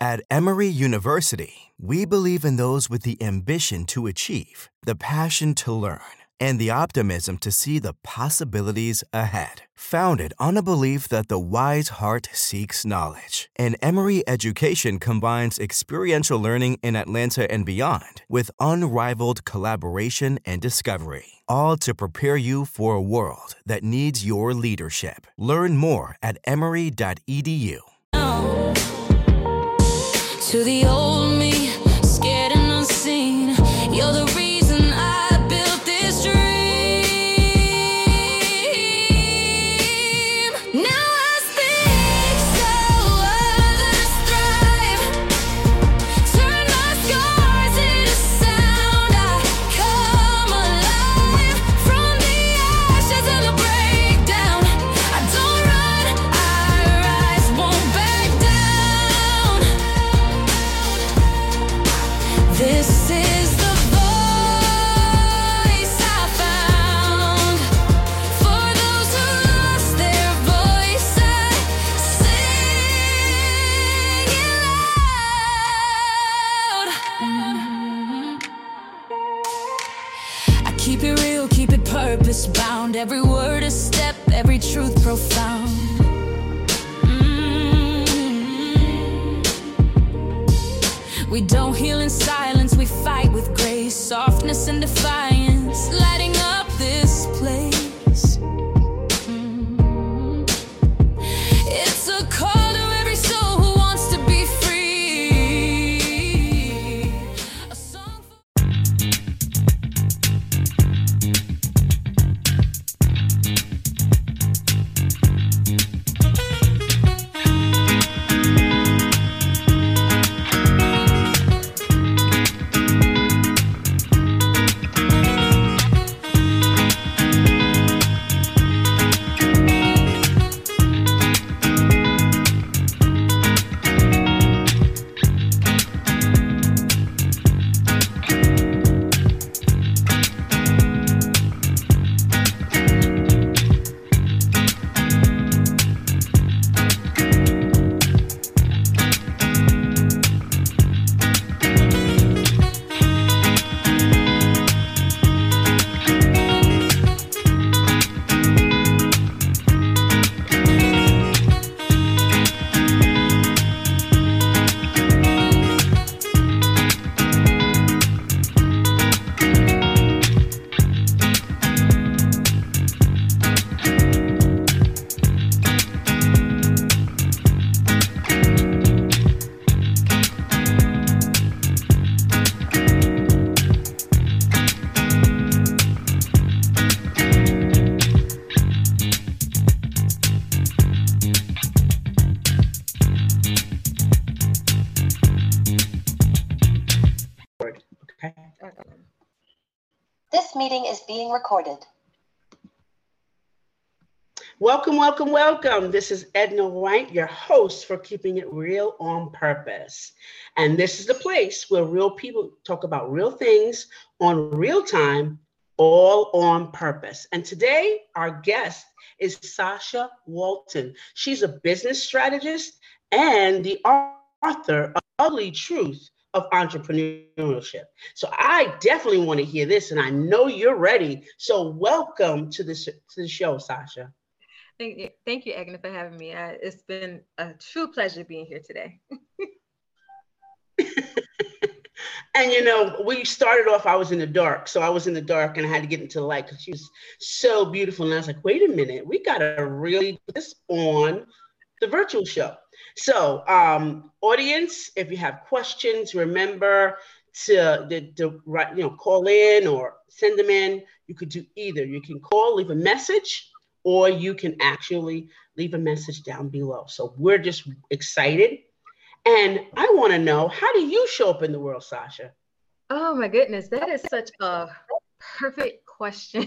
At Emory University, we believe in those with the ambition to achieve, the passion to learn, and the optimism to see the possibilities ahead. Founded on a belief that the wise heart seeks knowledge, and Emory education combines experiential learning in Atlanta and beyond with unrivaled collaboration and discovery, all to prepare you for a world that needs your leadership. Learn more at emory.edu. To the old me, scared and unseen, you're the reason I built this dream. Now I speak so others thrive. Turn my scars into sound. I come alive from the ashes of the breakdown. I don't run, I rise, won't back down. This is the voice I found. For those who lost their voice, I sing it loud. I keep it real, keep it purpose bound. Every word a step, every truth profound. We don't heal in silence, we fight with grace, softness and defiance, lighting up this place. It's a call to every soul who wants to be free. A song for This meeting is being recorded. Welcome, welcome, welcome. This is Edna White, your host for Keeping It Real on Purpose. And this is the place where real people talk about real things on real time, all on purpose. And today, our guest is Sasha Walton. She's a business strategist and the author of Ugly Truth of Entrepreneurship. So I definitely want to hear this, and I know you're ready. So welcome to the show, Sasha. Thank you, Agnes, for having me. It's been a true pleasure being here today. And you know, we started off, I was in the dark. So I was in the dark and I had to get into the light because she was so beautiful. And I was like, wait a minute, we got to really put this on the virtual show. So audience, if you have questions, remember to write, call in or send them in. You could do either. You can call, leave a message, or you can actually leave a message down below. So we're just excited. And I want to know, how do you show up in the world, Sasha? Oh my goodness, that is such a perfect question.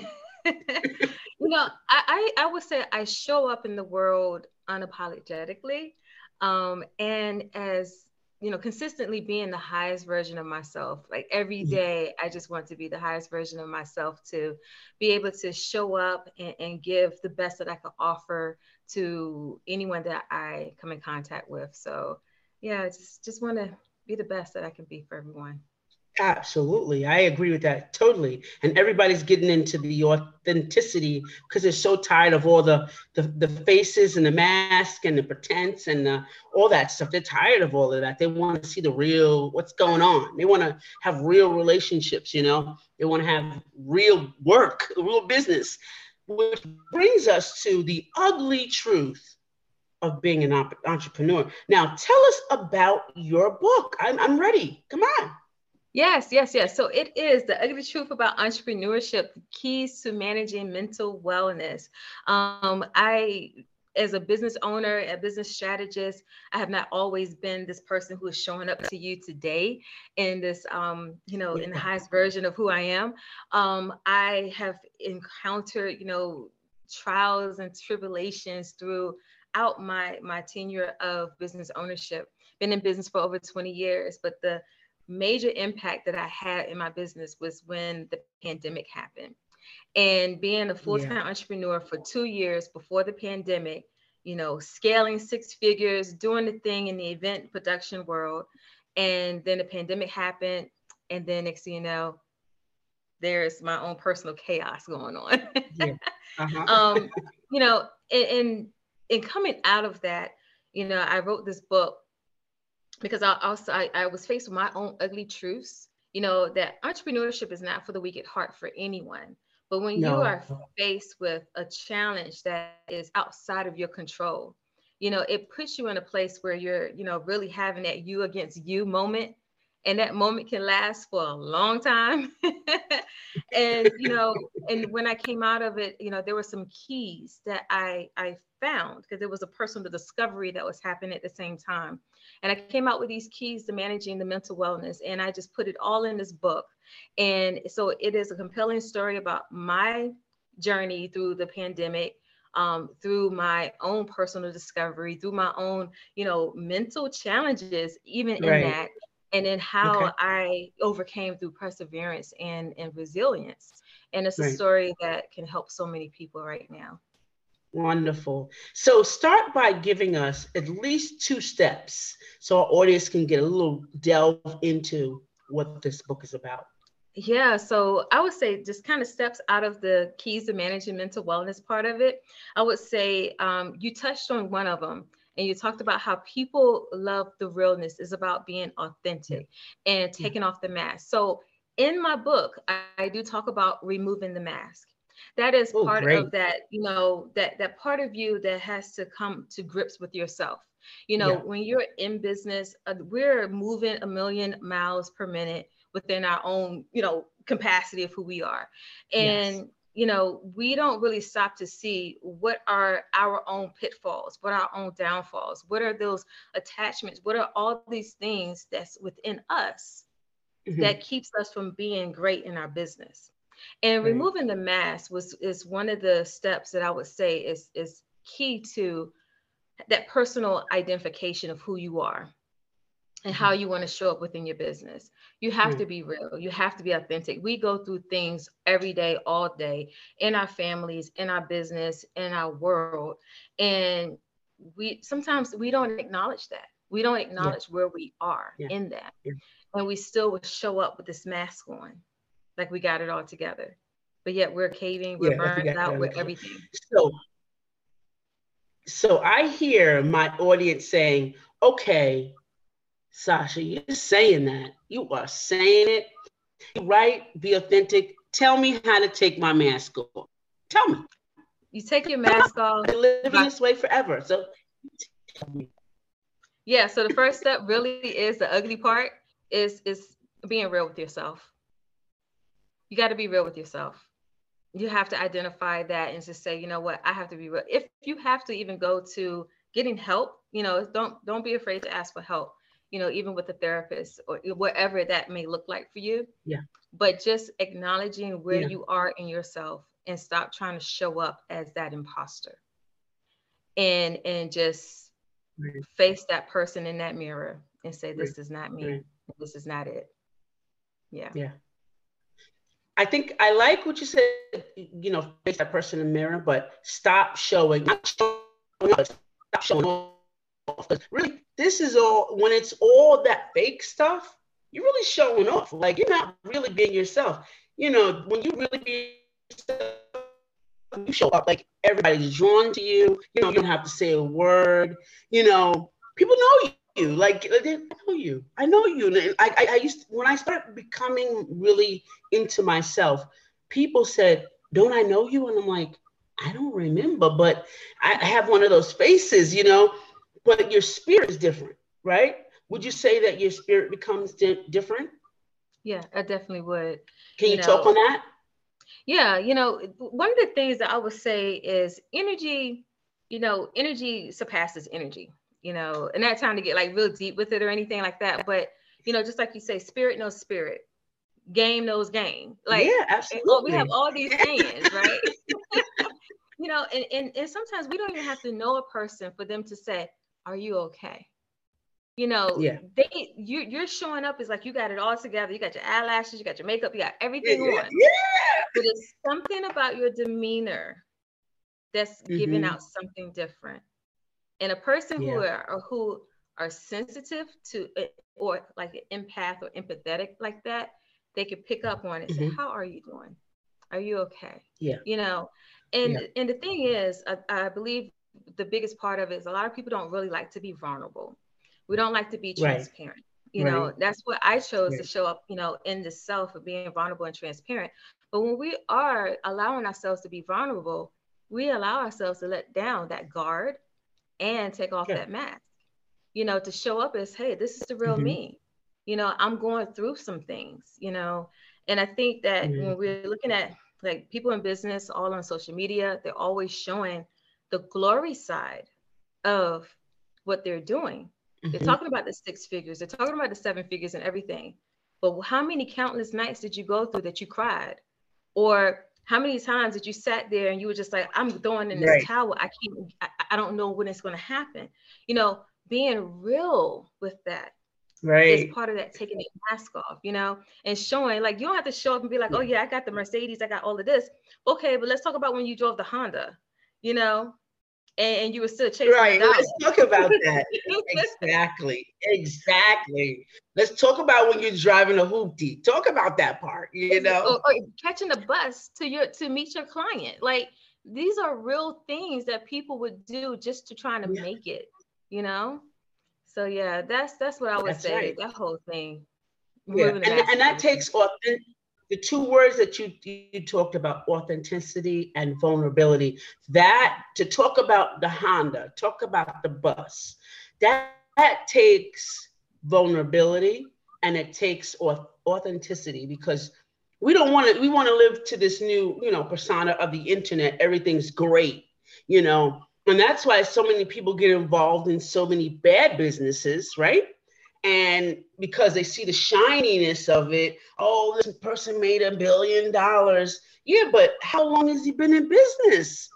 I would say I show up in the world unapologetically, and as consistently being the highest version of myself. Like every day, I just want to be the highest version of myself, to be able to show up and give the best that I can offer to anyone that I come in contact with. So Yeah, I just want to be the best that I can be for everyone. Absolutely. I agree with that totally. And everybody's getting into the authenticity because they're so tired of all the faces and the mask and the pretense and all that stuff. They're tired of all of that. They want to see the real, what's going on. They want to have real relationships, you know. They want to have real work, real business, which brings us to the ugly truth of being an entrepreneur. Now, tell us about your book. I'm ready. Come on. Yes, yes, yes. So it is The Ugly Truth About Entrepreneurship, Keys to Managing Mental Wellness. As a business owner, a business strategist, I have not always been this person who is showing up to you today in this, in the highest version of who I am. I have encountered, trials and tribulations throughout my tenure of business ownership. Been in business for over 20 years, but the major impact that I had in my business was when the pandemic happened. And being a full-time entrepreneur for 2 years before the pandemic, scaling 6 figures, doing the thing in the event production world. And then the pandemic happened. And then next thing you know, there's my own personal chaos going on. In coming out of that, I wrote this book because I was faced with my own ugly truths, that entrepreneurship is not for the weak at heart for anyone. But when you are faced with a challenge that is outside of your control, it puts you in a place where you're, really having that you against you moment. And that moment can last for a long time. And, and when I came out of it, there were some keys that I found because there was a personal discovery that was happening at the same time. And I came out with these keys to managing the mental wellness, and I just put it all in this book. And so it is a compelling story about my journey through the pandemic, through my own personal discovery, through my own, mental challenges, even in that, and then how I overcame through perseverance and resilience. And it's a story that can help so many people right now. Wonderful. So start by giving us at least 2 steps so our audience can get a little delve into what this book is about. Yeah, so I would say just kind of steps out of the keys to managing mental wellness part of it. I would say you touched on one of them, and you talked about how people love the realness. Is about being authentic and taking off the mask. So in my book, I do talk about removing the mask. That is part of that, that part of you that has to come to grips with yourself. When you're in business, we're moving 1 million miles per minute within our own, capacity of who we are. And, we don't really stop to see what are our own pitfalls, what are our own downfalls, what are those attachments, what are all these things that's within us that keeps us from being great in our business. And removing the mask is one of the steps that I would say is key to that personal identification of who you are and how you want to show up within your business. You have to be real. You have to be authentic. We go through things every day, all day, in our families, in our business, in our world. And sometimes we don't acknowledge that. We don't acknowledge where we are in that. And we still will show up with this mask on, like we got it all together. But yet we're caving, we're burned out with everything. So I hear my audience saying, okay, Sasha, you're saying that. You are saying it. You're right. Be authentic. Tell me how to take my mask off. Tell me. You take your mask off. I live in this way forever. So tell me. Yeah. So the first step really is the ugly part is being real with yourself. You got to be real with yourself. You have to identify that and just say, you know what, I have to be real. If you have to even go to getting help, don't be afraid to ask for help. Even with a therapist or whatever that may look like for you. Yeah. But just acknowledging where you are in yourself and stop trying to show up as that imposter. And just face that person in that mirror and say, this is not me. This is not it. Yeah. Yeah. I think I like what you said, face that person in the mirror, but stop showing off. Really, this is all, when it's all that fake stuff, you're really showing off. Like, you're not really being yourself. You know, when you really be yourself, you show up, like everybody's drawn to you. You know, you don't have to say a word. You know, people know you. Like, they know you. I know you. And I used to, when I started becoming really into myself, people said, "Don't I know you?" And I'm like, I don't remember, but I have one of those faces, you know. But your spirit is different, right? Would you say that your spirit becomes different? Yeah, I definitely would. Can you talk know, on that? Yeah, one of the things that I would say is energy, energy surpasses energy, and not trying to get like real deep with it or anything like that. But, just like you say, spirit knows spirit, game knows game. Like, Yeah, we have absolutely. all these sayings, right? And sometimes we don't even have to know a person for them to say, "Are you okay?" Yeah. You're showing up is like you got it all together. You got your eyelashes, you got your makeup, you got Yeah. everything on. Yeah. But it's something about your demeanor that's giving Mm-hmm. out something different. And a person Yeah. who are sensitive to it, or like an empath or empathetic like that, they can pick up on it and say, Mm-hmm. "How are you doing? Are you okay?" Yeah. You know, Yeah. and the thing is, I believe the biggest part of it is a lot of people don't really like to be vulnerable. We don't like to be Right. transparent. Right. That's what I chose to Right. show up, in the self of being vulnerable and transparent. But when we are allowing ourselves to be vulnerable, we allow ourselves to let down that guard and take off Yeah. that mask, to show up as, hey, this is the real Mm-hmm. me. I'm going through some things, and I think that Mm-hmm. when we're looking at like people in business, all on social media, they're always showing the glory side of what they're doing. They're Mm-hmm. talking about the six figures, they're talking about the seven figures and everything. But how many countless nights did you go through that you cried? Or how many times did you sat there and you were just like, I'm throwing in this Right. towel. I don't know when it's going to happen. Being real with that is Right. part of that, taking the mask off, and showing, like, you don't have to show up and be like, oh Yeah. yeah, I got the Mercedes, I got all of this. Okay, but let's talk about when you drove the Honda, you know, and you were still chasing the Right. dollar. Let's talk about that. Exactly. Exactly. Let's talk about when you're driving a hoopty. Talk about that part, you know? or catching a bus to meet your client. Like, these are real things that people would do just to try to Yeah, make it, you know? So yeah, that's what I would that's say. right. That whole thing, Yeah. removing the And mask and and that everything. takes the two words that you talked about, authenticity and vulnerability. That, to talk about the Honda, talk about the bus, that takes vulnerability, and it takes authenticity, because we want to live to this new, persona of the internet. Everything's great, and that's why so many people get involved in so many bad businesses, right? And because they see the shininess of it, oh, this person made $1 billion. Yeah, but how long has he been in business?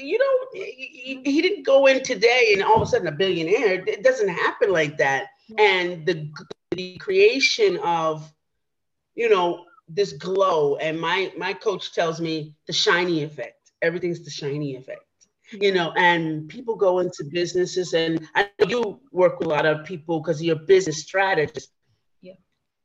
He didn't go in today and all of a sudden a billionaire. It doesn't happen like that. And the creation of, this glow, and my coach tells me the shiny effect. Everything's the shiny effect. Yeah. And people go into businesses, and I know you work with a lot of people because you're a business strategist. Yeah.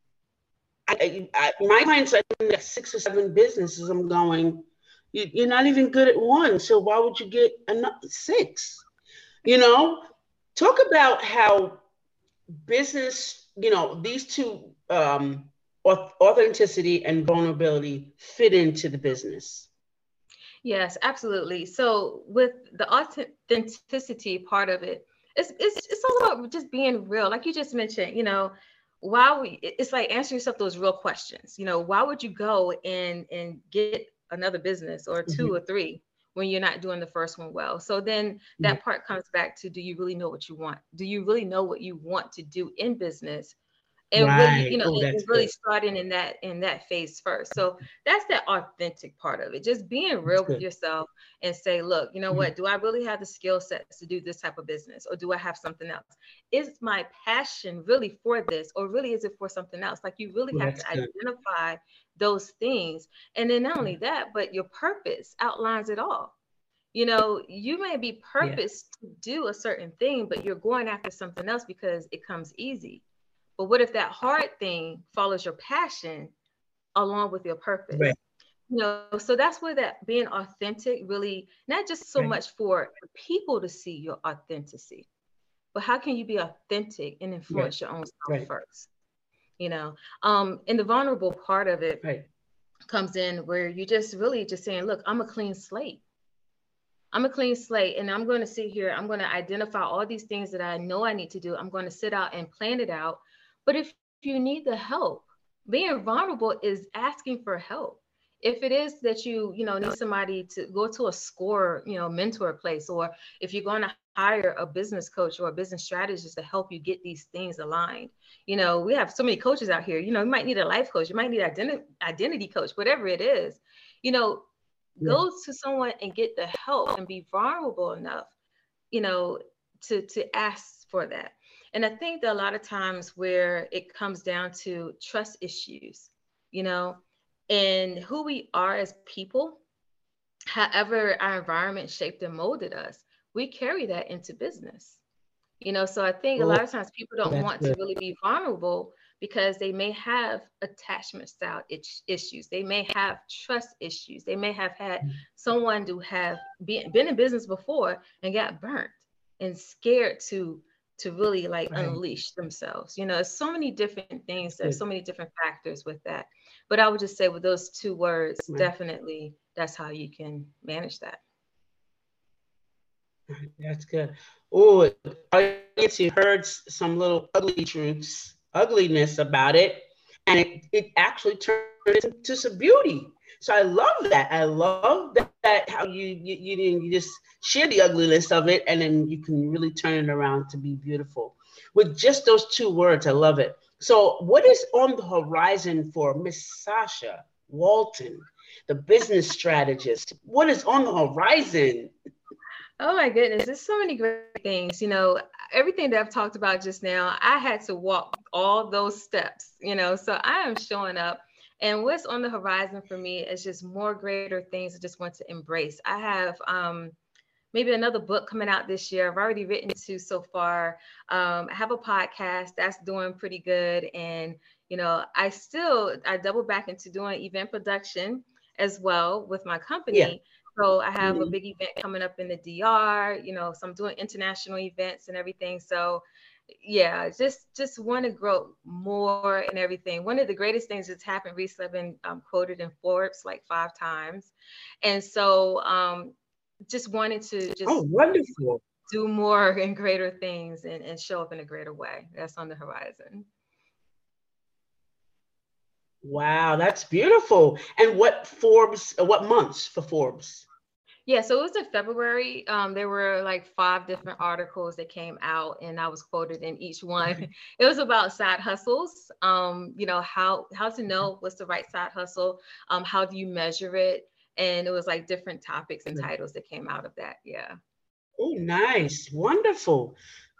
My clients, I think, got 6 or 7 businesses. I'm going, you're not even good at one, so why would you get another 6? Talk about how business, these two, authenticity and vulnerability, fit into the business. Yes, absolutely. So with the authenticity part of it, it's all about just being real. Like you just mentioned, it's like answering yourself those real questions. Why would you go and get another business or two or Mm-hmm. three when you're not doing the first one well? So then Mm-hmm. that part comes back to, do you really know what you want? Do you really know what you want to do in business? And really, Right. Oh, and that's really good. starting in that phase first. So that's that authentic part of it, just being That's real with good. yourself and say, look, you know Mm-hmm. what, do I really have the skill sets to do this type of business, or do I have something else? Is my passion really for this, or really is it for something else? Like, you really Oh, have that's to good. identify those things. And then not only that, but your purpose outlines it all. You know, you may be Yeah. purposed to do a certain thing, but you're going after something else because it comes easy. But what if that hard thing follows your passion along with your purpose? Right. You know, so that's where that being authentic really, not just so Right. much for people to see your authenticity, but how can you be authentic and Right. influence your own self Right. first? You know, and the vulnerable part of it Right. comes in where you just really just saying, look, I'm a clean slate. I'm a clean slate, and I'm going to sit here. I'm going to identify all these things that I know I need to do. I'm going to sit out and plan it out. But if you need the help, being vulnerable is asking for help. If it is that you know, need somebody to go to a score, you know, mentor place, or if you're going to hire a business coach or a business strategist to help you get these things aligned. You know, we have so many coaches out here. You know, you might need a life coach, you might need identity coach, whatever it is. You know, Yeah. go to someone and get the help and be vulnerable enough, you know, to ask for that. And I think that a lot of times where it comes down to trust issues, you know, and who we are as people, however our environment shaped and molded us, we carry that into business. You know, so I think a Oh, lot of times people don't that's want to good. really be vulnerable because they may have attachment style issues. They may have trust issues. They may have had someone to have been in business before and got burnt and scared to really like Right. unleash themselves. You know, there's so many different things. That's There's good. so many different factors with that. But I would just say with those two words, Right. definitely that's how you can manage that. Right. That's good. Oh, audience, you heard some little ugly truths, ugliness about it, and it actually turned into some beauty. So I love that. I love that how you didn't, you just share the ugliness of it, and then you can really turn it around to be beautiful with just those two words. I love it. So what is on the horizon for Miss Sasha Walton, the business strategist? What is on the horizon? Oh my goodness, there's so many great things. You know, everything that I've talked about just now, I had to walk all those steps, you know, so I am showing up. And what's on the horizon for me is just more greater things I just want to embrace. I have maybe another book coming out this year. I've already written two so far. I have a podcast that's doing pretty good. And, you know, I double back into doing event production as well with my Yeah. company. So I have a Mhm. big event coming up in the DR, you know, so I'm doing international events and everything. So yeah, just want to grow more and everything. One of the greatest things that's happened recently, I've been quoted in Forbes like 5 times. And so just wanted to Oh, just wonderful. do more and greater things and show up in a greater way. That's on the horizon. Wow, that's beautiful. And what Forbes, what months for Forbes? Yeah, so it was in February. There were like 5 different articles that came out, and I was quoted in each one. Okay. It was about side hustles. You know, how to know what's the right side hustle. How do you measure it? And it was like different topics and Right. titles that came out of that. Yeah. Oh, nice. Wonderful.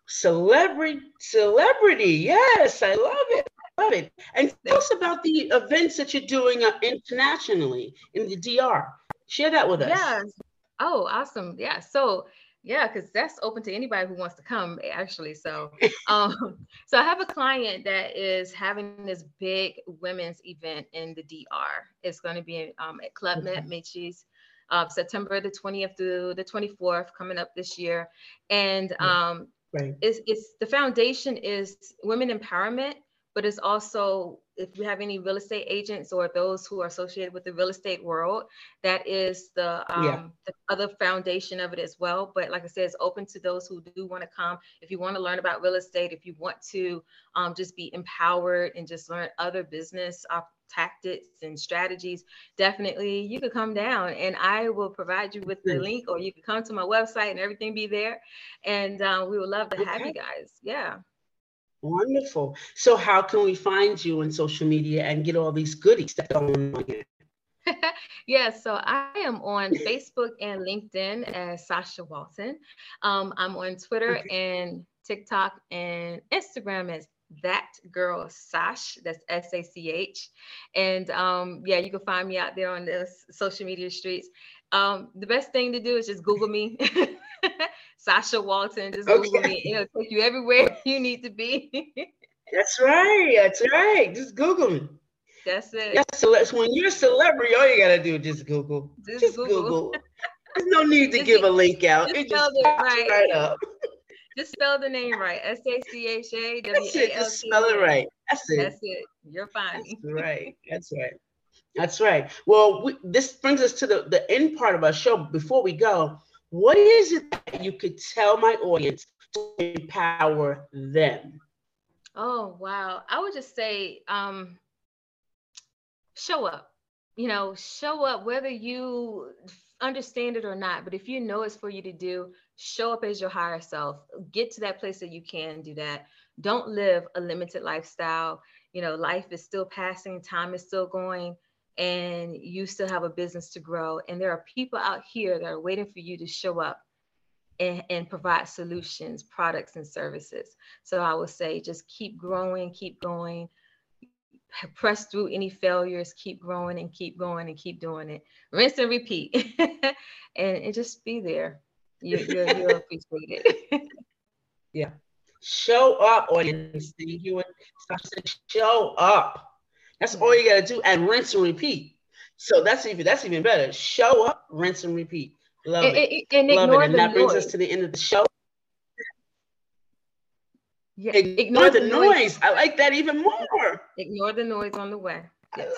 Celebrity. Yes, I love it. Love it. And tell us about the events that you're doing internationally in the DR. Share that with us. Yeah. Oh, awesome. Yeah. So yeah, because that's open to anybody who wants to come, actually. So so I have a client that is having this big women's event in the DR. It's going to be at Club Okay. Med Michi's September the 20th through the 24th coming up this year. And Yeah. Right. it's the foundation is women empowerment, but it's also if you have any real estate agents or those who are associated with the real estate world, that is Yeah. the other foundation of it as well. But like I said, it's open to those who do want to come. If you want to learn about real estate, if you want to just be empowered and just learn other business tactics and strategies, definitely you could come down and I will provide you with the Nice. link, or you could come to my website and everything be there. And we would love to have Okay. you guys. Yeah. Wonderful. So how can we find you on social media and get all these goodies that are going on here? Yeah, so I am on Facebook and LinkedIn as Sasha Walton. I'm on Twitter Okay. and TikTok and Instagram as That Girl Sach. That's SACH. And yeah, you can find me out there on the social media streets. The best thing to do is just Google me. Sasha Walton, just Google me. It'll take you everywhere you need to be. That's right. That's right. Just Google me. That's it. Yes, so when you're a celebrity, all you gotta do is just Google. Just Google. There's no need to give a link out. It just pops right up. Just spell the name right. SACHA. That's it. Just spell it right. That's it. That's it. You're fine. That's right. That's right. That's right. Well, this brings us to the end part of our show. Before we go, what is it that you could tell my audience to empower them? Oh, wow. I would just say, show up, show up whether you understand it or not. But if you know it's for you to do, show up as your higher self. Get to that place that you can do that. Don't live a limited lifestyle. Life is still passing, time is still going, and you still have a business to grow. And there are people out here that are waiting for you to show up and provide solutions, products, and services. So I would say just keep growing, keep going. Press through any failures, keep growing and keep going and keep doing it. Rinse and repeat. and just be there. You'll appreciate it. Yeah. Show up, audience. Show up. That's all you gotta do, and rinse and repeat. So that's even better. Show up, rinse and repeat. Love it. And love ignore it. And the that brings noise. us to the end of the show. Yeah, ignore the noise. I like that even more. Ignore the noise on the way. Yes.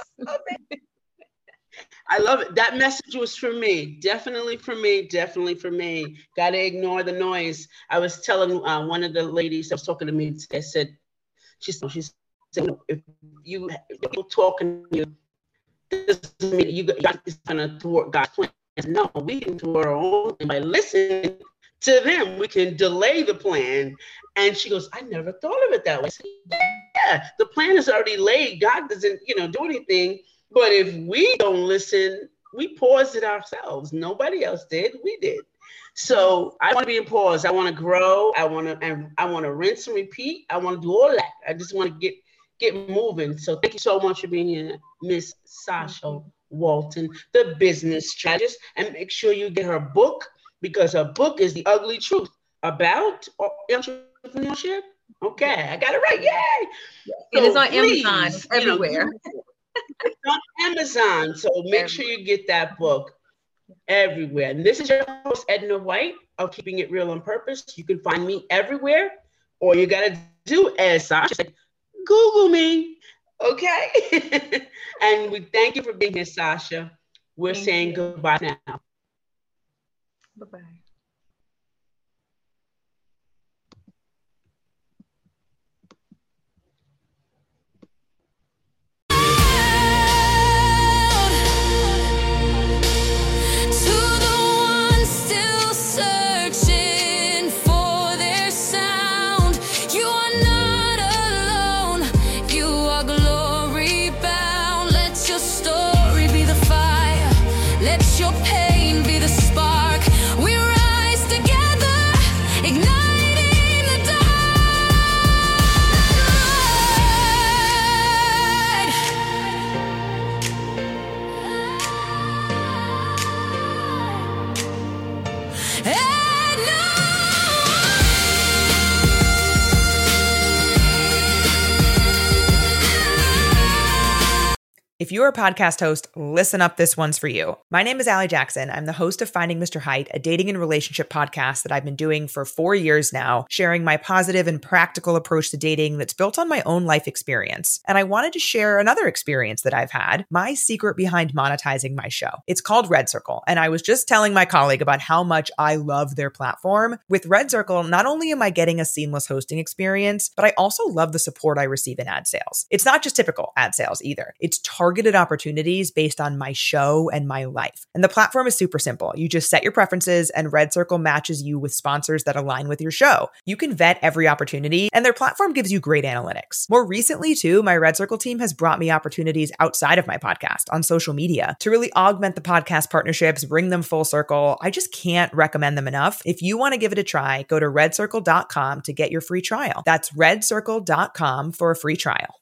I love it. That message was for me. Definitely for me. Definitely for me. Got to ignore the noise. I was telling one of the ladies that was talking to me. I said, she said, if people talking to you, this doesn't mean you got this kind of thwart God's plan. No, we can do our own thing by listening to them. We can delay the plan. And she goes, I never thought of it that way. I said, yeah, the plan is already laid. God doesn't, do anything. But if we don't listen, we paused it ourselves. Nobody else did. We did. So I want to be in pause. I want to grow. I want to rinse and repeat. I want to do all that. I just want to get moving. So thank you so much for being here, Miss Sasha Walton, the business strategist. And make sure you get her book, because her book is The Ugly Truth about entrepreneurship. Okay, I got it right. Yay! And it's on Amazon everywhere. It's on Amazon. So make sure you get that book everywhere. And this is your host, Edna White of Keeping It Real on Purpose. You can find me everywhere. All you got to do, as Sasha said, Google me. Okay? And we thank you for being here, Sasha. We're saying goodbye now. Bye-bye. Your pain be the spark. We rise together. If you're a podcast host, listen up, this one's for you. My name is Allie Jackson. I'm the host of Finding Mr. Height, a dating and relationship podcast that I've been doing for 4 years now, sharing my positive and practical approach to dating that's built on my own life experience. And I wanted to share another experience that I've had, my secret behind monetizing my show. It's called Red Circle, and I was just telling my colleague about how much I love their platform. With Red Circle, not only am I getting a seamless hosting experience, but I also love the support I receive in ad sales. It's not just typical ad sales either. It's targeted targeted opportunities based on my show and my life. And the platform is super simple. You just set your preferences and Red Circle matches you with sponsors that align with your show. You can vet every opportunity and their platform gives you great analytics. More recently too, my Red Circle team has brought me opportunities outside of my podcast on social media to really augment the podcast partnerships, bring them full circle. I just can't recommend them enough. If you want to give it a try, go to redcircle.com to get your free trial. That's redcircle.com for a free trial.